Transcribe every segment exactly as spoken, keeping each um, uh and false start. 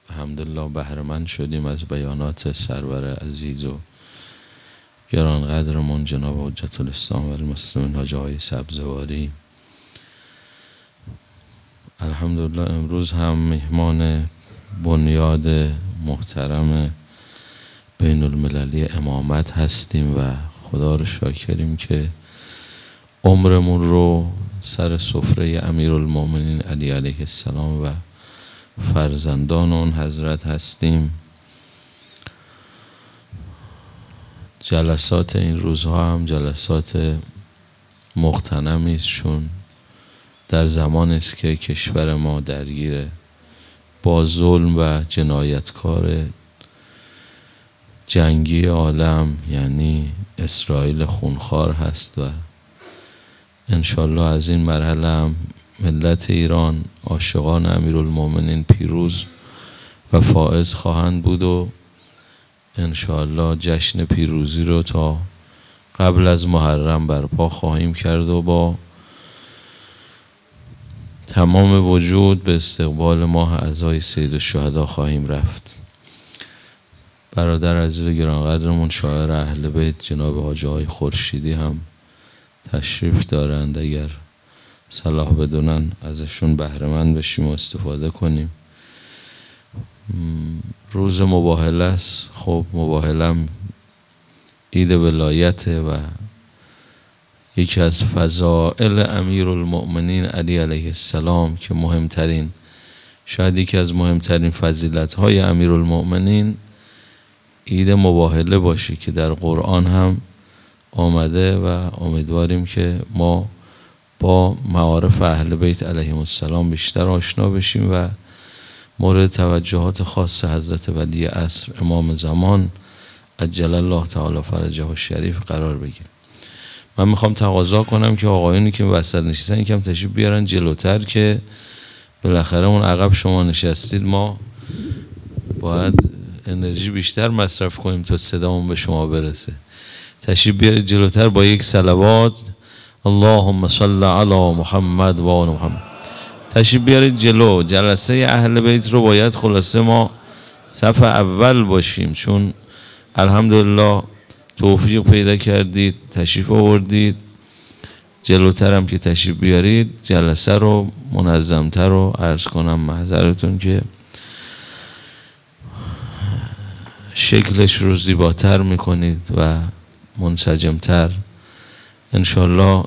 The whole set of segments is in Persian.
الحمدلله بهره‌مند شدیم از بیانات سرور عزیز و گرانقدرمون جناب حجت الاسلام و المسلمین حاجی آقای سبزواری. الحمدلله امروز هم مهمان بنیاد محترم بین المللی امامت هستیم و خدا رو شاکریم که عمرمون رو سر سفره امیرالمومنین علی علیه السلام و فرزندان اون حضرت هستیم. جلسات این روزها هم جلسات مغتنمی است، چون در زمانی است که کشور ما درگیر با ظلم و جنایتکار جنگی عالم یعنی اسرائیل خونخوار هست و انشالله از این مرحله هم ملت ایران عاشقان امیرالمومنین پیروز و فائز خواهند بود و انشالله جشن پیروزی رو تا قبل از محرم برپا خواهیم کرد و با تمام وجود به استقبال ماه عزای سید الشهدا خواهیم رفت. برادر عزیز گرانقدرمون شاعر اهل بیت جناب حاجی آقای خورشیدی هم تشریف دارند، اگر صلاح بدونن ازشون بهره‌مند بشیم و استفاده کنیم. روز مباهله است. خب مباهلم عید ولایته و یکی از فضائل امیرالمؤمنین علی علیه السلام که مهمترین شاید یکی از مهمترین فضیلت های امیرالمؤمنین عید مباهله باشه که در قرآن هم آمده و امیدواریم که ما با معارف اهل بیت علیهم السلام بیشتر آشنا بشیم و مورد توجهات خاص حضرت ولی عصر امام زمان عجل الله تعالی فرجه الشریف قرار بگیریم. من میخوام تقاضا کنم که آقایونی که وسط نشستن یکم تشریف بیارن جلوتر که بالاخره اون عقب شما نشستید، ما باید انرژی بیشتر مصرف کنیم تا صدامون به شما برسه. تشریف بیارید جلوتر با یک صلوات اللهم صل علی محمد و آل محمد. تشریف بیارید جلو. جلسه اهل بیت رو باید خلاصه ما صف اول باشیم، چون الحمدلله توفیق پیدا کردید تشریف آوردید. جلوترم که تشریف بیارید جلسه رو منظمتر رو عرض کنم محضرتون که شکلش رو زیباتر میکنید و منسجمتر. انشالله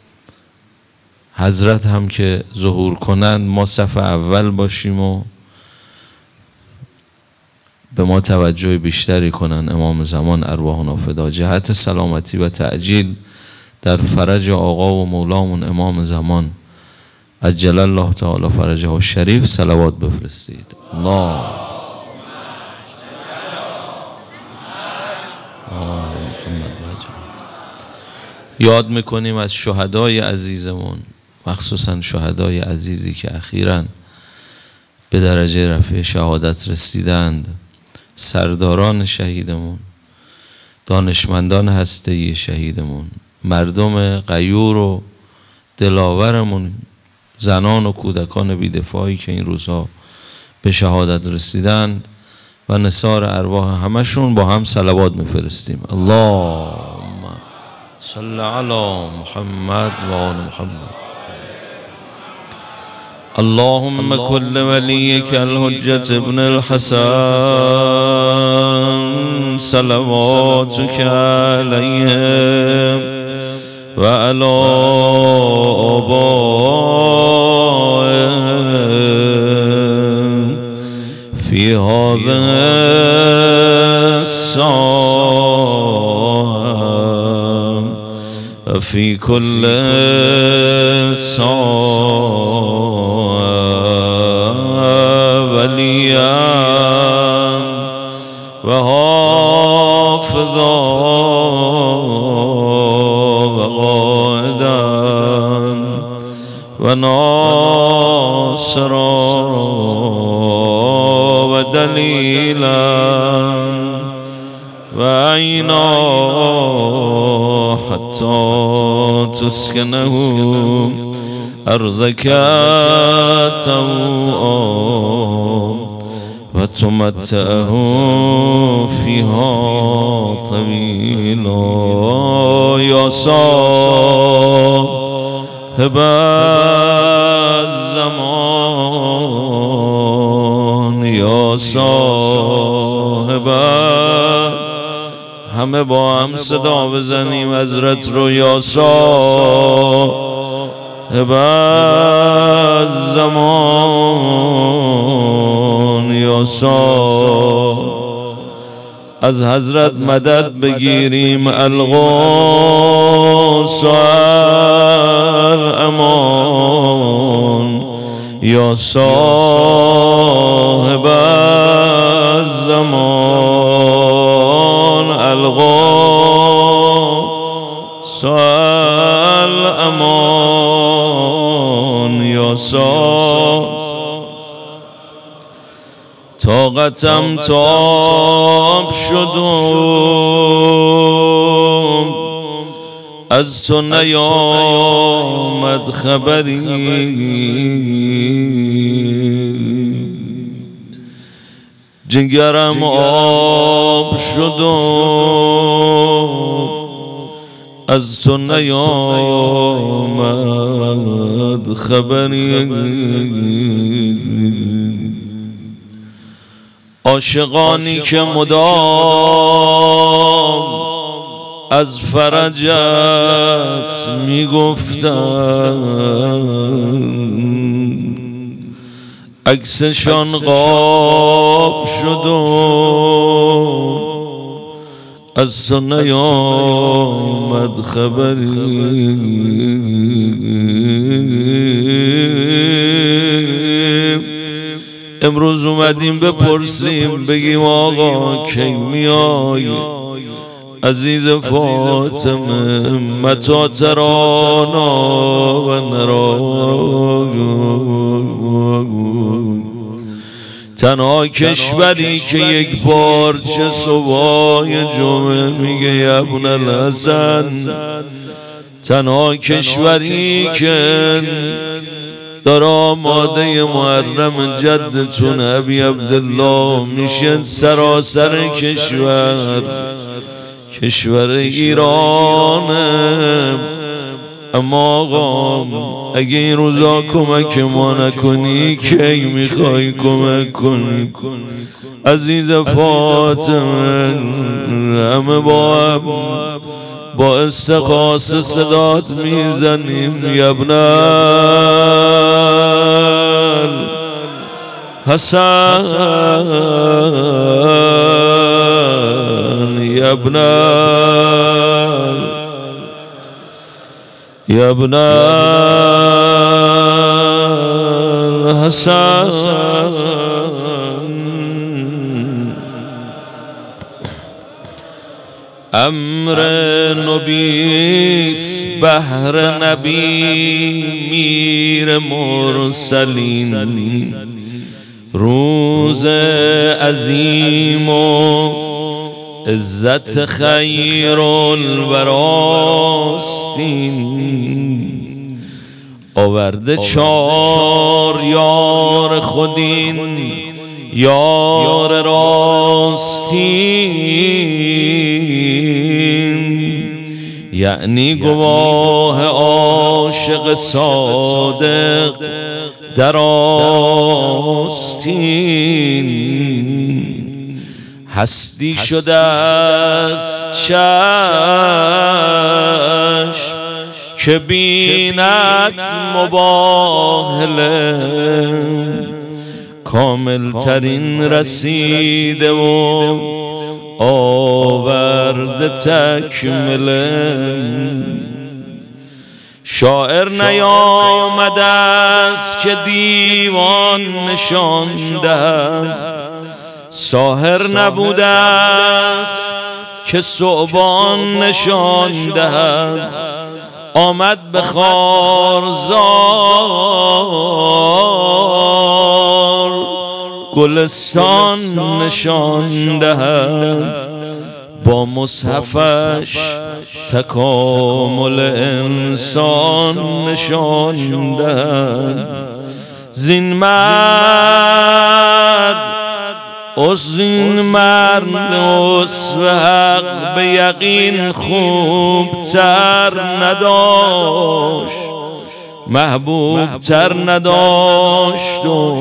حضرت هم که ظهور کنند ما صف اول باشیم و به ما توجه بیشتری کنن. امام زمان ارواحنا فدا، جهت سلامتی و تعجیل در فرج آقا و مولامون امام زمان عجل الله تعالی فرجه الشریف صلوات بفرستید. الله یاد میکنیم از شهدای عزیزمون، مخصوصا شهدای عزیزی که اخیراً به درجه رفیع شهادت رسیدند، سرداران شهیدمون، دانشمندان هسته‌ای شهیدمون، مردم غیور و دلاورمون، زنان و کودکان بی‌دفاعی که این روزها به شهادت رسیدند و نثار ارواح همشون با هم صلوات میفرستیم. اللهم صل علی محمد و آل محمد. اللهم كل وليك الحجة ابن الحسن صلواتك عليه وعلى آبائه في هذا الساعة وفي كل ساعة وليا وحافظا وقائدا وناصرا ودليلا وعينا حتى تسكنه أرضك طوعا فتمتعه فيها طويلا يا صاحب الزمان يا صاحب. همه با هم صدا بزنیم حضرت رو یا صاحب الزمان یا صاحب. از حضرت مدد بگیریم الغوث الامان یا صاحب الزمان الغوث الامان یا صاحب. طاقتم تاب شدم از تو نیامد خبری، جگرم آب شدم از تو نیامد خبری. عاشقانی که مدام از فرجت میگفتند، عکسشان قاب شدم از تو نیامد خبری. امروز اومدیم بپرسیم بگیم آقا کی میای عزیز فاطمه، متی ترانا و نرا. تنها کشوری که یک بار چه صبحای جمعه میگه ابن الحسن، تنها کشوری که در آماده محرم جدتون ابی عبدالله میشه سراسر کشور کشور ایرانه. اما آقا اگه این روزا کمک ما نکنی کی میخوای کمک کنی؟ عزیز فاطمه همه با هم با استغاثه صدات میزنیم یا ابن حسن یا ابن یا ابن حسن. امر نبیس بحر نبی میر مرسلین، روز عظیم و عزت خیر الوراستین. آورده چار یار خودین یار راستین، یعنی گواه عاشق صادق در آستین. هستی شده است چشم که بیند مباهله، کامل ترین رسیده و آورده تکمله. شاعر نیامده است که دیوان نشان دهد، ساحر نبوده است که ثعبان نشان دهد. آمد به خارزار گلستان نشان دهد، با مصحفش تکامل انسان نشان دهد. زین مرد این مرد اسوه حق به یقین خوب تر نداشت، محبوب تر نداشت و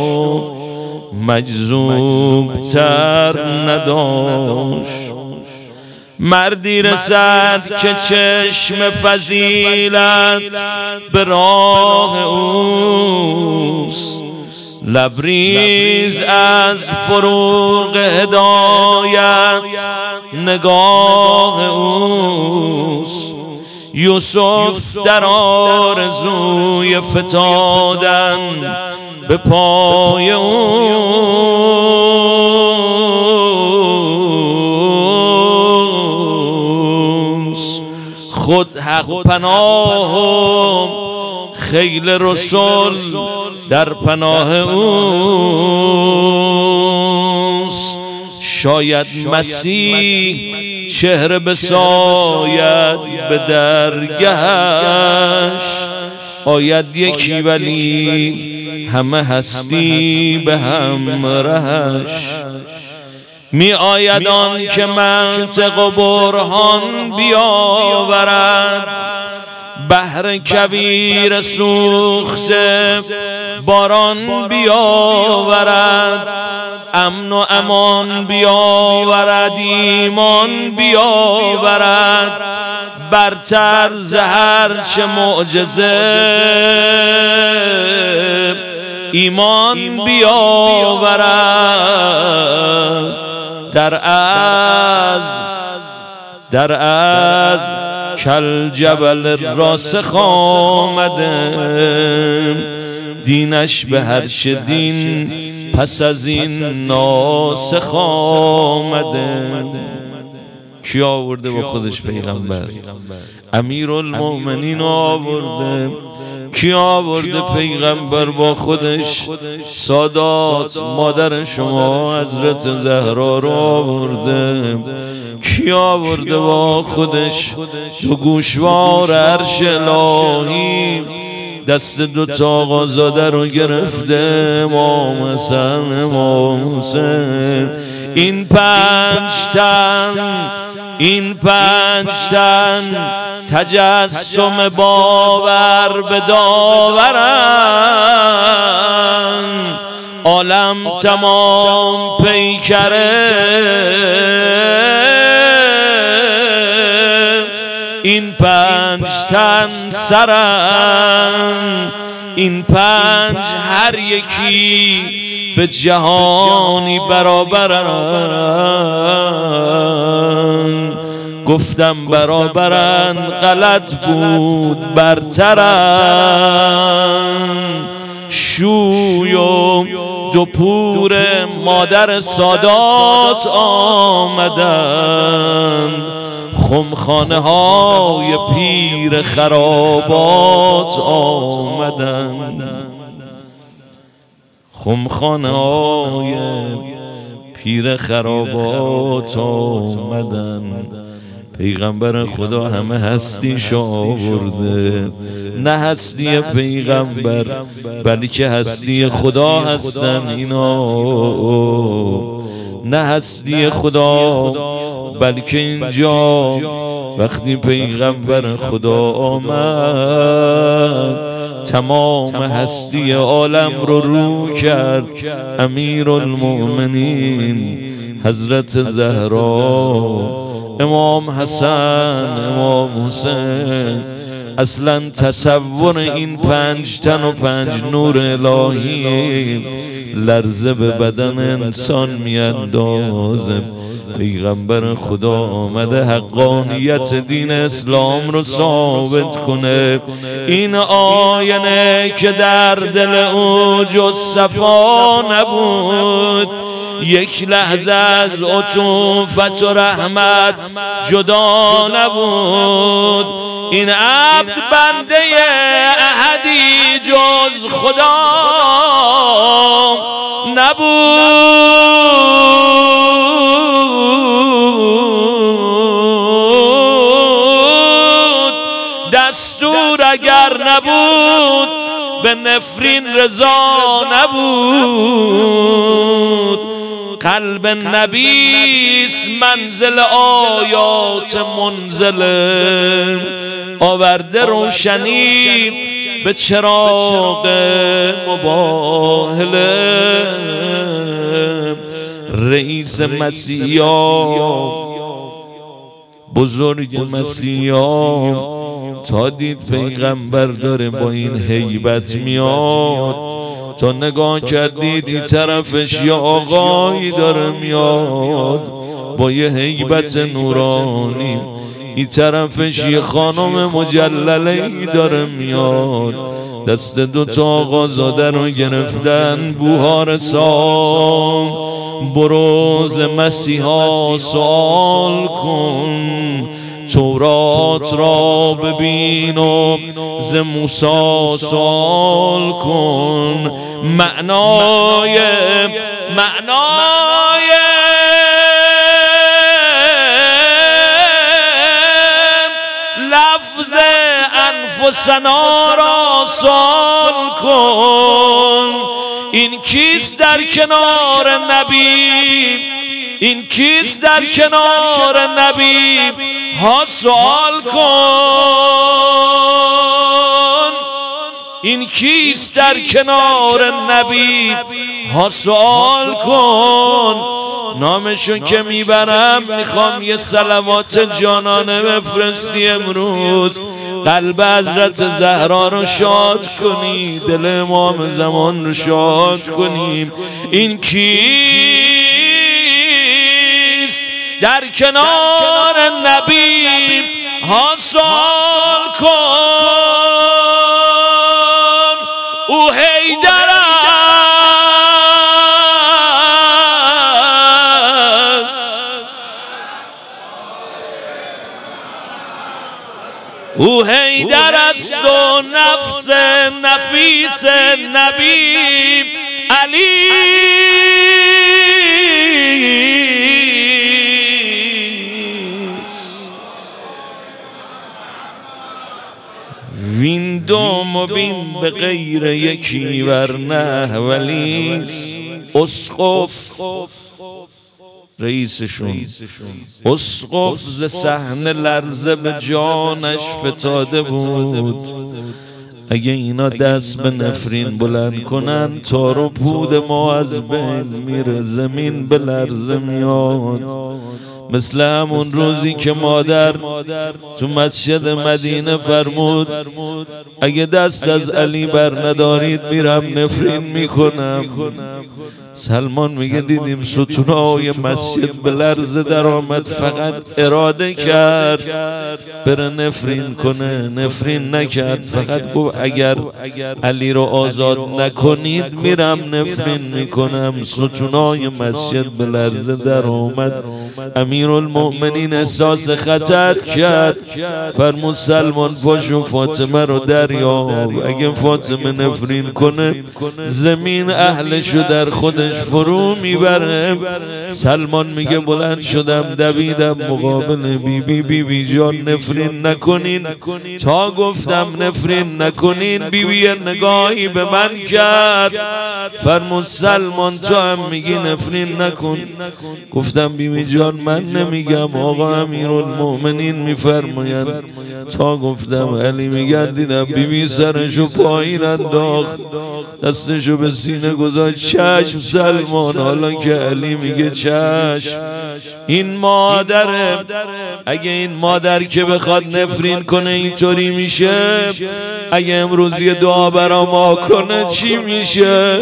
مجذوب تر نداشت. مردی رسد که چشم فضیلت به راه اوست، لبریز از فروغ هدایت نگاه اوست. یوسف در آرزوی فتادن به پای اوست. خود حق پناه خیل رسول در پناه اوست. شاید مسیح چهره بساید به درگهش، آید یکی ولی همه هستی به همراهش. می آید آن که منطق و برهان بیاورد، بحر کویر سوخته باران بیاورد، امن و امان بیاورد، ایمان بیاورد، برتر ز هر چه معجزه ایمان بیاورد. در از در از کل جبل راسخ آمده، دینش به هر چه دین پس از این ناسخ آمده. کی آورده با خودش پیغمبر؟ امیرالمؤمنین آورده. کی آورده پیغمبر با خودش؟ سادات مادر شما حضرت زهرا رو آورده. کی آورده با خودش؟ دو گوشوار عرش الهی دست دو تا آقازاده رو گرفته، امام حسن امام حسین. این پنج تن این پنج تن تجسم باور به داورن، عالم تمام پیکره این پنج تن سرن. این پنج هر یکی به جهانی برابرن. گفتم برابرن غلط بود، برترن. شوی و دو پور مادر سادات آمدن، خمخانه های پیر خرابات آمدن. خمخانه های پیر خرابات آمدن. پیغمبر خدا همه هستیش آورده، نه هستی پیغمبر بلکه هستی خدا هستن اینا. نه هستی خدا بلکه اینجا وقتی پیغمبر خدا آمد تمام هستی عالم رو رو کرد. امیرالمؤمنین حضرت زهرا، امام حسن امام حسین. اصلا تصور این پنج تن و پنج نور الهی لرزه به بدن انسان میاندازه. پیغمبر خدا آمده حقانیت دین اسلام رو ثابت کنه. این آینه که در دل او جز صفا نبود، یک لحظه از عطوفت و رحمت جدا نبود. این عبد بنده احدی جز خدا نبود. دستور اگر نبود به نفرین رضا نبود. قلب نبیست منزل آیات منزله، آورده روشنی به چراغ مباهله. رئیس مسیحا بزرگ مسیحا تا دید پیغمبر داره با این هیبت میاد، تا نگاه کردید این طرفش یه آقایی داره میاد با یه هیبت نورانی، این طرفش یه خانم مجلله‌ای داره میاد، دست دوتا آقا زاده رو گرفتن. بوهار سام بروز مسیحا سوال کن، تورات را ببین و ز موسی سوال کن. معنای معنای لفظ انفسنا را سوال کن. این کیست در کنار نبی؟ این کیست در کنار نبی؟ ها سوال کن. این کیست در کنار نبی؟ ها سوال کن. نامشون که میبرم میخوام یه صلوات جانانه بفرستی امروز، قلب حضرت زهرا رو شاد کنی، دل امام زمان رو شاد کنیم. این کیست در کنار نبی؟ ها سوال کن. او حیدر است، او حیدر است و نفس نفیس نبی علی. وین دوم و بین به غیر یکی ورنه ولیست. اسقف رئیسشون اسقف ز صحنه لرزه به جانش فتاده بود. اگه اینا دست به نفرین بلند کنن تار و پود ما از بین میره، زمین به لرزه میاد. مثل همون روزی که مادر تو مسجد مدینه فرمود اگه دست از علی بر ندارید میرم نفرین میکنم. سلمان میگه دیدیم ستونهای مسجد به لرزه در آمد، فقط اراده کرد بره نفرین کنه، نفرین نکرد، فقط گفت اگر علی رو آزاد نکنید میرم نفرین میکنم. ستونهای مسجد به لرزه در آمد. امیرالمؤمنین احساس خطر کرد، فرمود سلمان پاشو فاطمه رو دریاب، اگه فاطمه نفرین کنه زمین اهلشو در خودش فرو میبره. سلمان میگه بلند شدم دویدم مقابل بی بی بی بی جان نفرین نکنین، تا گفتم نفرین نکنین بی بی نگاهی به من کرد، فرمود سلمان تو هم میگی نفرین نکن. گفتم بی بی جان من نمیگم، آقا امیرالمؤمنین میفرمایند. تا گفتم علی میگن دیدم بی بی سرشو پایین انداخت، دستشو به سینه گذاشت. چشم سلمان، حالا که علی میگه چشم. این مادره، اگه این مادر که بخواد نفرین کنه اینطوری میشه، اگه امروز یه دعا برا ما کنه چی میشه؟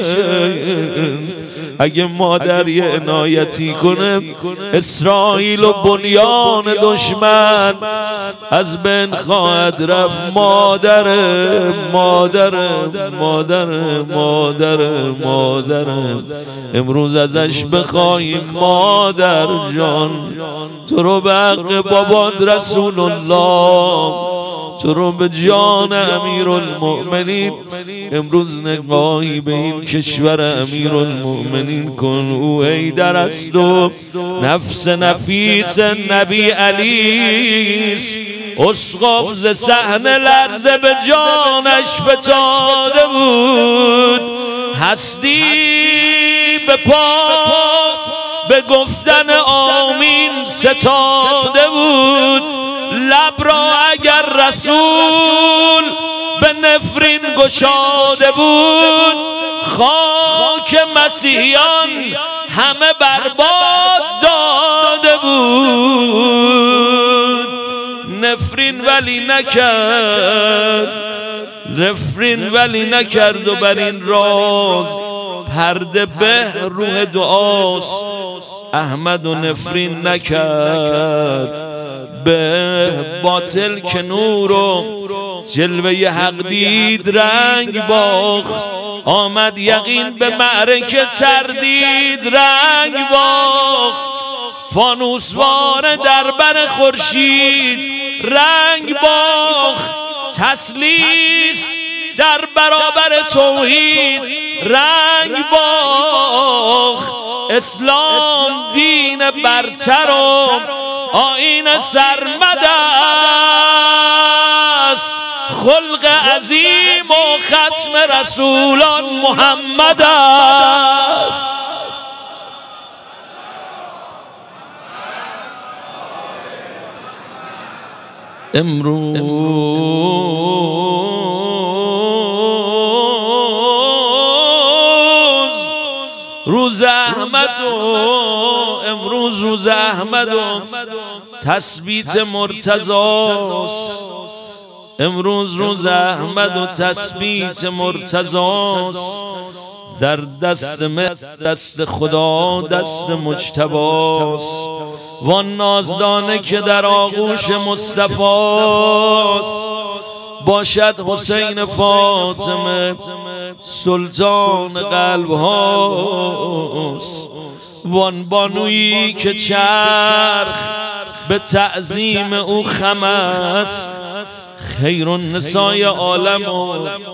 اگه مادر یه عنایتی کنه اسرائیل و بنیان دشمن از بین خواهد رفت. مادر مادر مادر مادر مادر امروز ازش بخوایم مادر جان تو رو به حق بابات رسول الله، تو رو به جان امیرالمؤمنین امروز نگاهی به این کشور امیرالمؤمنین کن. او حیدر است و نفس نفیس نبی علیست. اسقف ز صحنه لرزه به جانش فتاده بود. هستی به پا به گفتن آمین ستاده بود. لب را اگر رسول به نفرین گشاده بود، خاک مسیحیان همه برباد داده بود. نفرین ولی نکرد، نفرین ولی نکرد و بر این راز پرده به روح دعاست. احمد و نفرین نکرد، به باطل که نور و جلوه حق دید رنگ باخت. آمد یقین به معرکه تردید رنگ باخت. فانوسوار در بر خورشید رنگ باخت. تسلیس در برابر توحید رنگ باخت. اسلام دین برتر و آیین سرمد است. خلق عظیم و ختم رسولان محمد است. امروز روز احمد و امروز روز احمد و تثبیت مرتضاست. امروز روز احمد و تثبیت مرتضاست. در دست دست خدا دست مجتباست. وان نازدانه که در آغوش مصطفاست. باشد حسین فاطمه سلطان قلب هاست. وان بانویی که چرخ به تعظیم او خم است. خیر النسای عالم و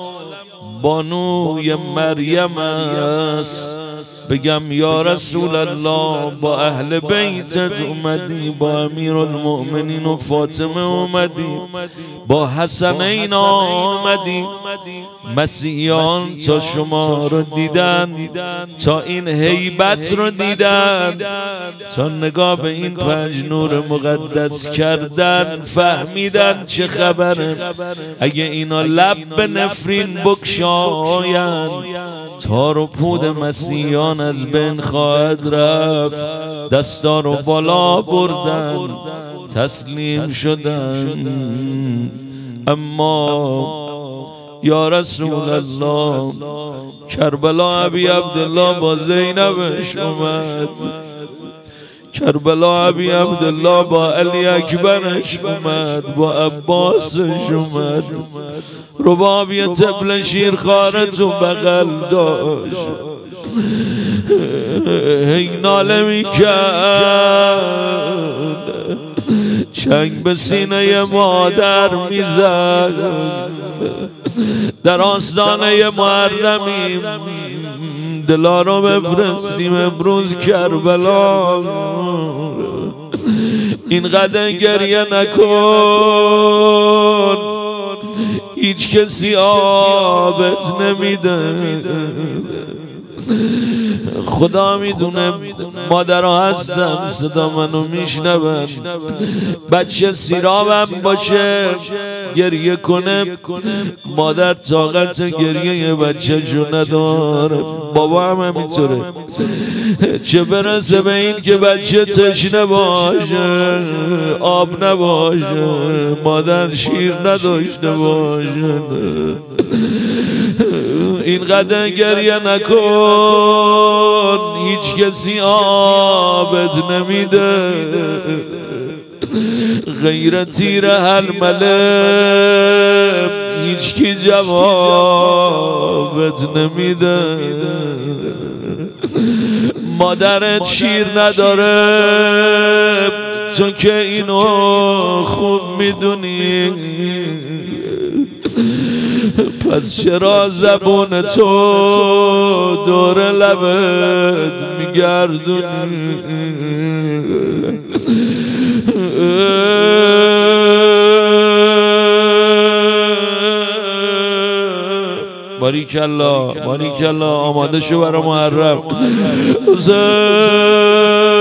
بانوی مریم است. بگم یا رسول الله با اهل بیتت اومدی، با امیر المؤمنین و فاطمه اومدی، با حسنین آمدی. مسیحیان تا شما رو دیدن، تا این هیبت رو دیدن، تا نگاه به این پنج نور مقدس کردن، فهمیدن چه خبره. اگه اینا لب به نفرین بکشاین، تار و پود مسیحیان از بین خواهد رفت. دستا رو بالا بردن، تسلیم شدن. اما یا رسول الله کربلا ابی عبدالله با زینبش اومد. کربلا ابی عبدالله با علی اکبرش اومد، با عباسش اومد. رباب یه طفل شیرخواره تو بغل داشت، هی ناله میکرد، چنگ به سینه مادر میزد. در آستانه محرمیم، دلا رو بفرستیم امروز کربلا. اینقدر گریه نکن، هیچ کسی آبت نمیده. خدا میدونه مادرها هستن صدا منو میشنون. بچه سیرابم باشه گریه کنه، مادر طاقت گریه بچه جو نداره. بابا هم همینطوره، چه برسه به این که بچه تشنه باشه، آب نباشه، مادر شیر نداشته باشه. اینقدر گریه نکن، هیچ کسی آبت نمیده غیر تیر هرمله. هیچ کی جوابت نمیده. مادرت شیر نداره، تو که اینو خوب میدونی. پس چرا زبون تو دور لبت میگردونی؟ باریکالله باریکالله، آماده شو برای محرم.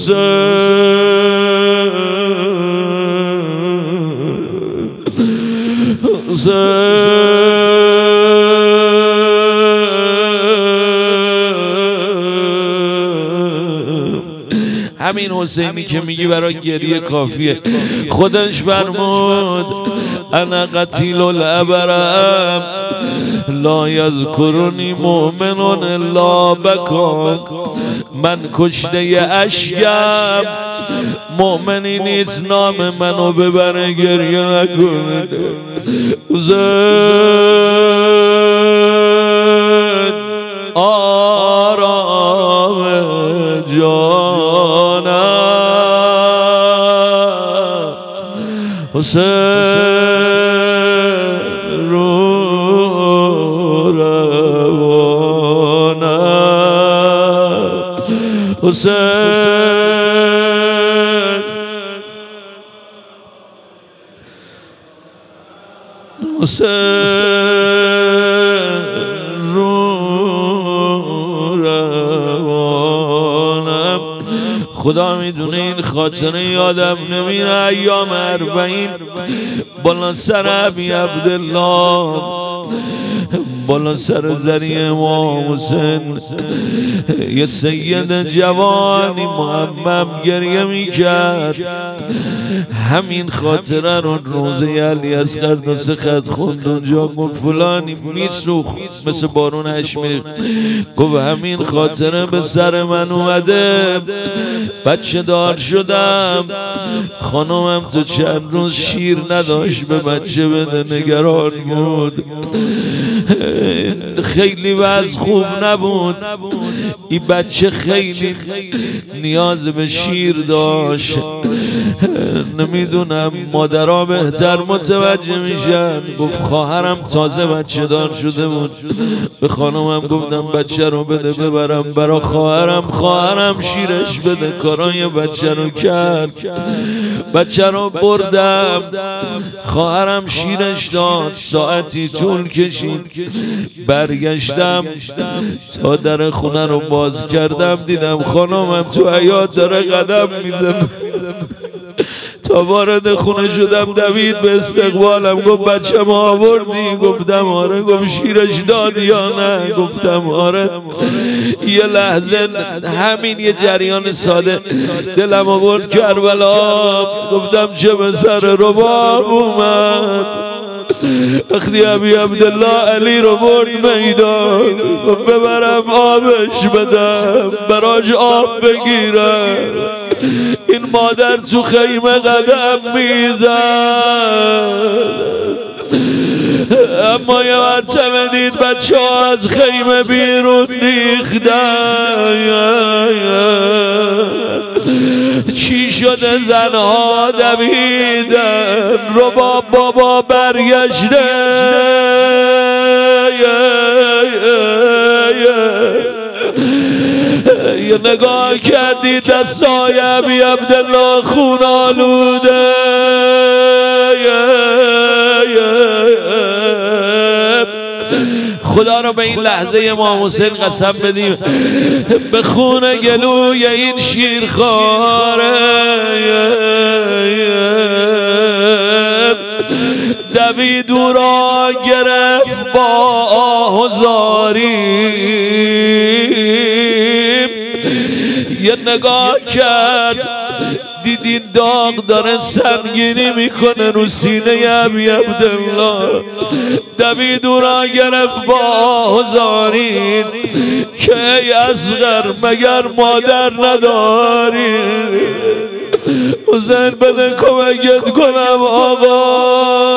همین حسینی که میگی برای گریه کافیه. خودش فرمود انا قتیل الابرم لا یذکرنی مؤمن الا بکا، من کشته اشکم مؤمنی نیست نام منو ببره گریه نکنه. زد آرام جانم حسین رو روانم حسین حسین رو روانم. خدا میدونه این خاطره یادم نمیره. ایام اربعین بالا سر ابی عبدالله، بالا سر زری امام حسین، یه سید جوانی معمم گریه میکرد. همین خاطره رو روزه علی اصغر دو سه خط خوند اونجا. گفت فلانی میسوخت مثل بارون هشمیر. گفت همین خاطره به سر من اومده، بچه دار شدم، خانومم تو چند روز شیر نداشت به بچه بده، نگران بود، خیلی وضع خوب نبود، این بچه خیلی نیاز به شیر داشت. نمیدونم مادرها بهتر متوجه میشن. گفت خواهرم تازه بچه دار شده بود، به خانومم گفتم بچه رو بده ببرم برا خواهرم، خواهرم شیرش بده. کارای بچه رو کرد، بچه رو بردم، خواهرم شیرش داد. ساعتی طول کشید، برگشتم تا در خونه رو باز کردم، دیدم خانومم تو حیاط داره قدم میزنه. تا وارد خونه شدم دوید به استقبالم، گفت بچه ما آوردی؟ گفتم آره. گفت شیرش داد یا نه؟ گفتم آره. یه لحظه همین یه جریان ساده دلم آورد کربلا. گفتم چه به سر رباب اومد. وقتی ابی عبدالله علی رو برد میدان، ببرم آبش بدم، براش آب بگیرم. این مادر تو خیمه قدم میزد، اما یه مرتبه دید بچه ها از خیمه بیرون ریختن. چی شده؟ زنها دویدن، رباب بابا برگشته. یه نگاه کردی دستای ابی عبدالله خون آلوده. خدا رو به این لحظه امام حسین قسم بدیم، به خون گلوی این شیرخواره دوید او را گرفت با آه و زاری. یه نگاه کرد دیدی داغ داره سنگینی میکنه رو سینه ابی عبدالله. دوید او را گرفت با آه و زاری که ای اصغر مگر مادر نداری؟ حسین بده کمکت کنم آقا.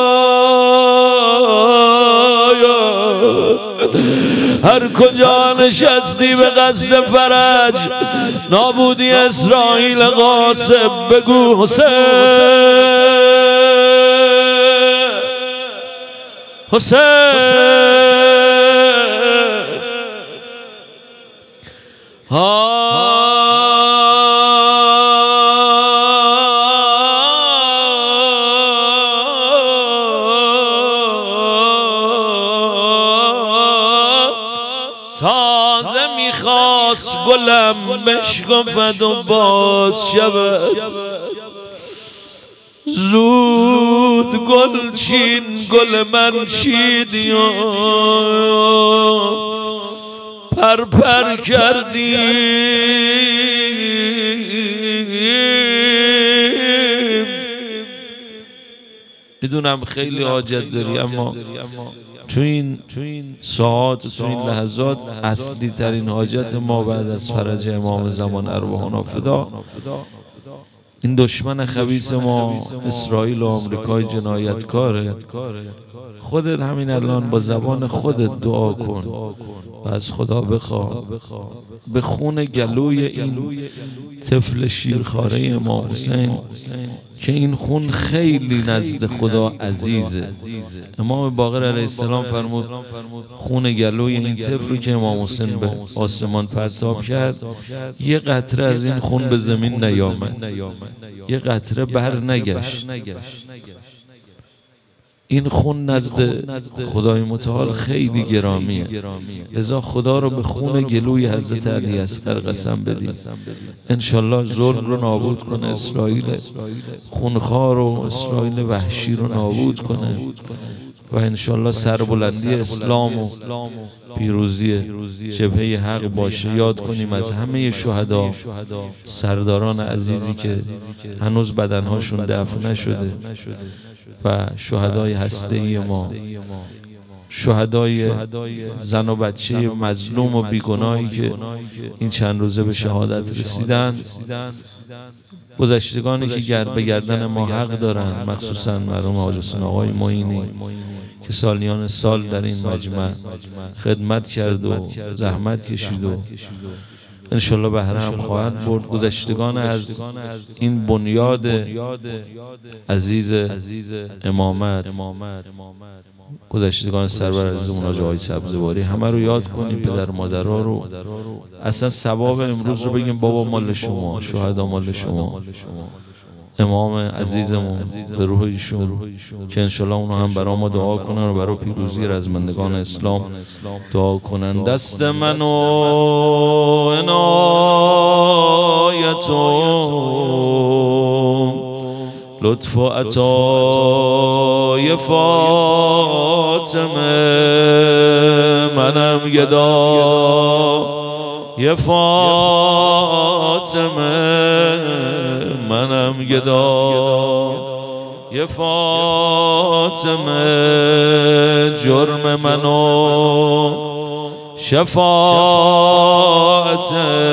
هر کجا نشستی به قصد فرج، نابودی اسرائیل قاسم بگو حسین حسین. تا تازه میخواست گلم بشکفد و باز شود، زود گل چین گل من چیدی و پر پر کردی. میدونم خیلی حاجت داری، اما تو این ساعات تو این لحظات اصلی ترین حاجت ما بعد از فرج امام زمان ارواحنا فدا، این دشمن خبیث ما اسرائیل و آمریکای جنایتکاره. خودت همین الان با زبان خودت دعا کن و از خدا بخواه به خون گلوی این طفل شیرخواره امام حسین که این خون خیلی نزد خدا عزیزه. امام باقر علیه السلام فرمود خون گلوی این طفل رو که امام حسین به آسمان پرتاب کرد، یه قطره از این خون به زمین نیامد، یه قطره بر نگشت. این خون نزد خدای متعال خیلی گرامیه، لذا خدا رو به خون گلوی حضرت علی اصغر قسم بدید انشالله ظلم رو نابود کنه، اسرائیل خونخوار و اسرائیل وحشی رو نابود کنه و انشالله سربلندی اسلام و پیروزی جبهه حق باشه. یاد کنیم از همه شهدا، سرداران عزیزی که هنوز بدنهاشون دفن نشده و شهدای هسته‌ای ما، شهدای زن و بچه مظلوم و بیگناهی که این چند روزه به شهادت رسیدن، گذشتگانی که گر به گردن ما حق دارن، مخصوصا مرحوم حاج حسین آقای معینی که سالیان سال در این مجمع خدمت کرد و زحمت کشید و انشالله بهره هم خواهد برد. گذشتگان از این بنیاد عزیز امامت، گذشتگان سرور عزیزمون حاج آقای سبزواری، همه رو یاد کنیم، پدر مادرها رو. اصلا ثواب امروز رو بگیم بابا مال شما، شهدا مال شما، امام عزیزمون به روح ایشون که انشالله اونو هم برای ما دعا کنن و برای پیروزی رزمندگان اسلام دعا کنن. دست من و عنایتم لطف و عطای فاطمه، منم گدا یه فاطمه، منم گدا یه فاطمه، جرم منو شفاعت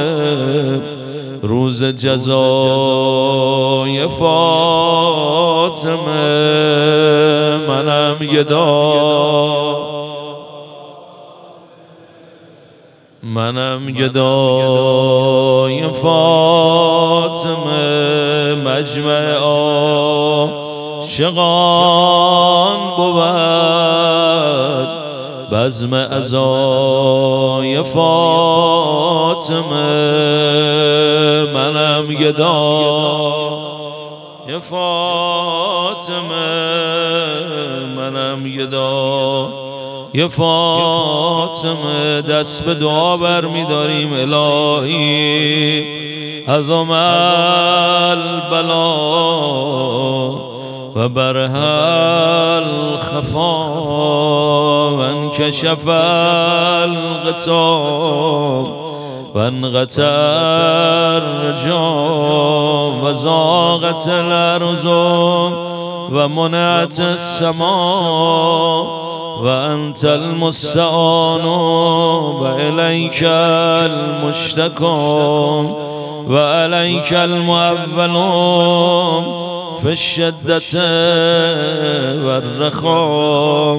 روز جزای فاطمه، منم گدا منم گدای فاطمه، مجمع عاشقان بود بزم عزای فاطمه، منم گدای فاطمه، منم گدا یه فاطمه. دست به دعا بر می داریم الهی عظم البلا و برهل خفا و انکشف الغطا و انقطع الرجا و زاغت الارض و منعت السما و انت المستعان و الیک المشتکا و الیک المعول فی الشدة و الرخا.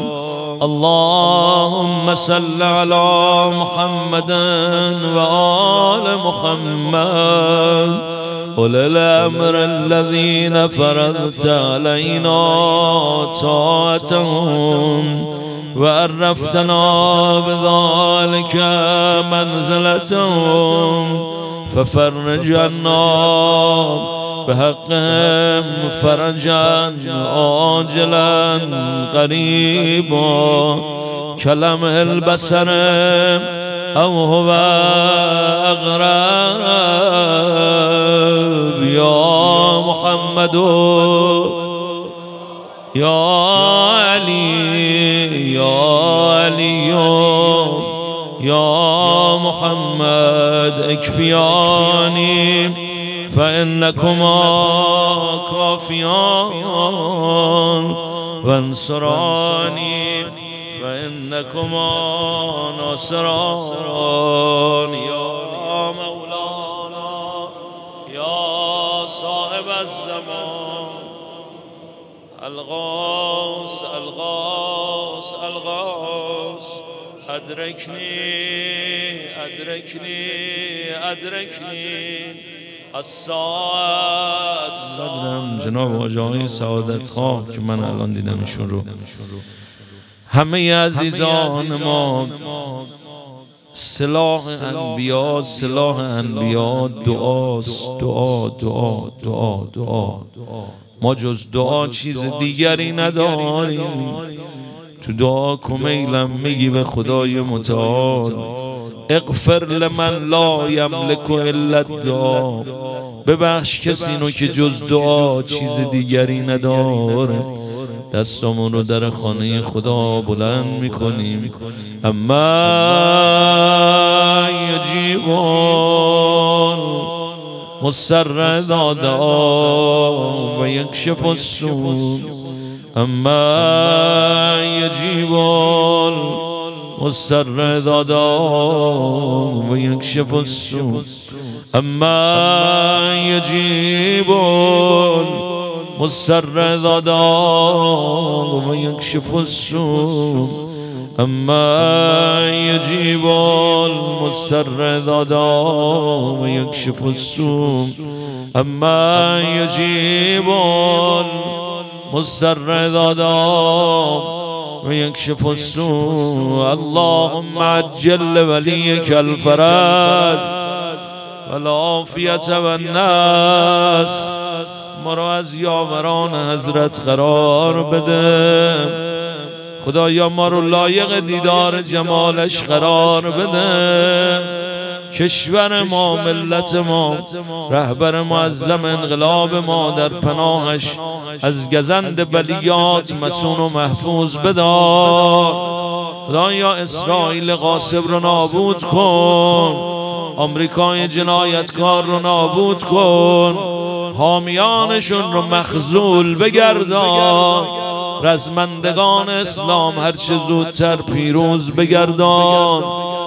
اللهم صل علی محمد و آل محمد اولي الامر الذين فرضت علينا طاعتهم وعرفتنا بذلك منزلتهم، ففرج عنا بحقهم فرجا عاجلا قريبا كلمح البصر او هو اقرب یا محمد یا علی یا علی یا محمد اکفیانی فإنكما كافيان وانصراني فإنكما ناصران يا مولانا يا صاحب الزمان الغوث الغوث الغوث أدركني أدركني أدركني صدرم جناب آقای سعادت خواه که من الان دیدمشون رو. همه عزیزان ما سلاح انبیا سلاح انبیا دعاست. دعا دعا دعا دعا. ما جز دعا چیز دیگری نداریم. تو دعا کمیلم میگی به خدای متعال اغفر لمن لا یملک الا الدعا، ببخش کسی نو که جز دعا چیز دیگری نداره. دستمون رو در خانه خدا بلند میکنیم. اما یجیبون مضطر اذا دعا و یکشف السوء. اما یجیبون مضطر اذا دعا و یکشف السوء. اما یجیبون مضطر اذا دعا و یکشف السوء. اما یجیبون مضطر اذا دعا و یکشف السوء. اما یجیبون مضطر اذا دعا و یکشف السوء. اللهم عجل ولیک الفرج والعافیت والنصر. ما را از یاوران حضرت قرار بده خدایا، ما رو لایق دیدار جمالش قرار بده. کشور ما، ملت ما، رهبر معظم انقلاب ما در پناهش از گزند بلیات مسون و محفوظ بدار. خدایا اسرائیل غاصب رو نابود کن، آمریکای جنایتکار رو نابود کن، حامیانشون رو مخذول بگردان، رزمندگان اسلام هرچه زودتر پیروز بگردان.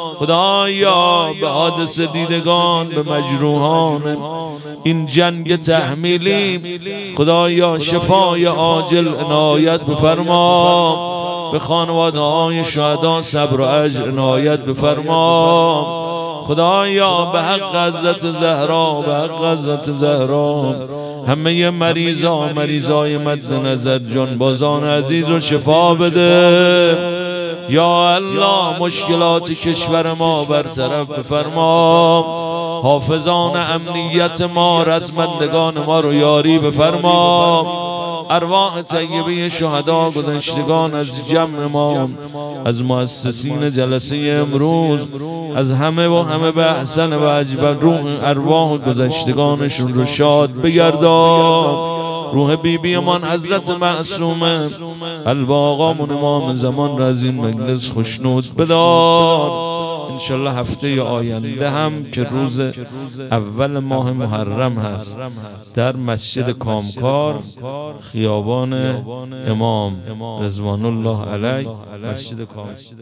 خدایا به حادثه دیدگان، به مجروحان این جنگ تحمیلی خدایا شفای عاجل عنایت بفرما. به خانواده های شهدا صبر و اجر عنایت بفرما. خدایا به حق حضرت زهرا، به حق حضرت زهرا همه مریضا مریضای مد نظر جانبازان عزیز رو شفا بده. یا الله مشکلات کشور ما برطرف بفرما. حافظان امنیت ما، رزمندگان ما رو یاری بفرما. ارواح طیبه شهدا گذشتگان از جمع ما، از مؤسسین جلسه امروز، از همه و همه به احسن و اجبر روح ارواح گذشتگانشون رو شاد بگردان. روح بی بی من حضرت معصومه قلب آقامون امام زمان را از این مجلس خوشنود بدار. انشالله هفته آینده هم که روز اول ماه محرم هست در مسجد کامکار خیابان امام رضوان الله علیه، مسجد کامکار.